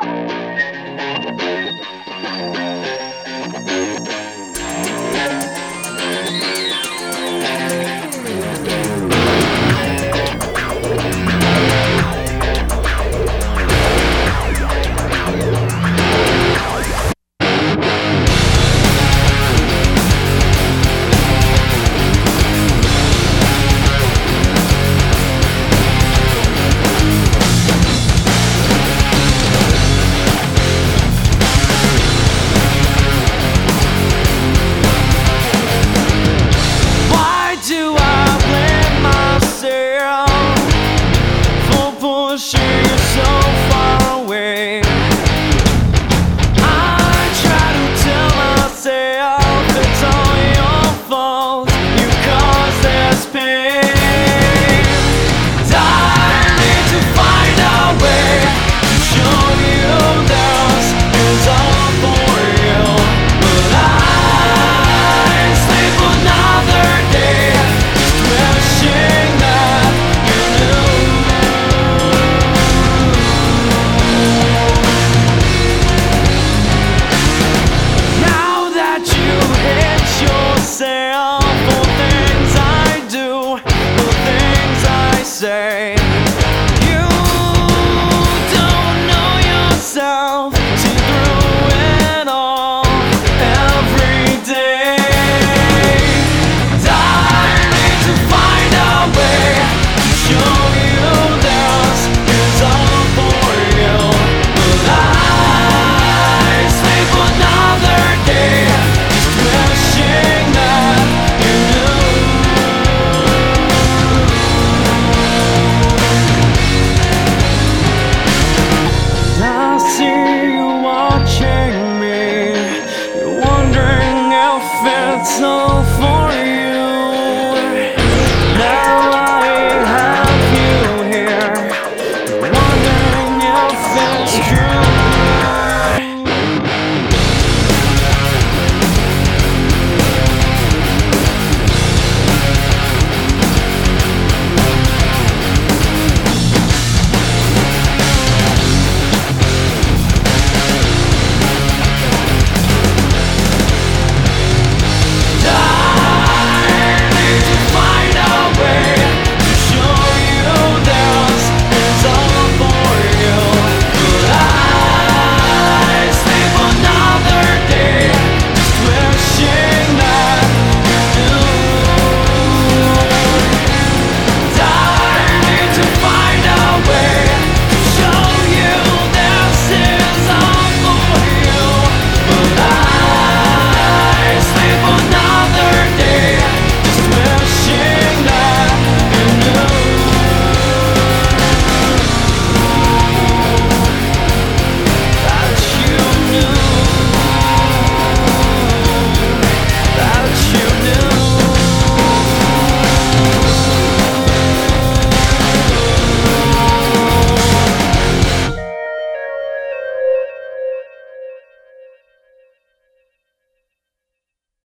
say you don't know yourself, see through it all every day. I need to find a way to show you this is all for you. Will I sleep another day just wishing that you knew? I see you watching me, you're wondering if it's all for you. Now I have you here, you're wondering if it's true.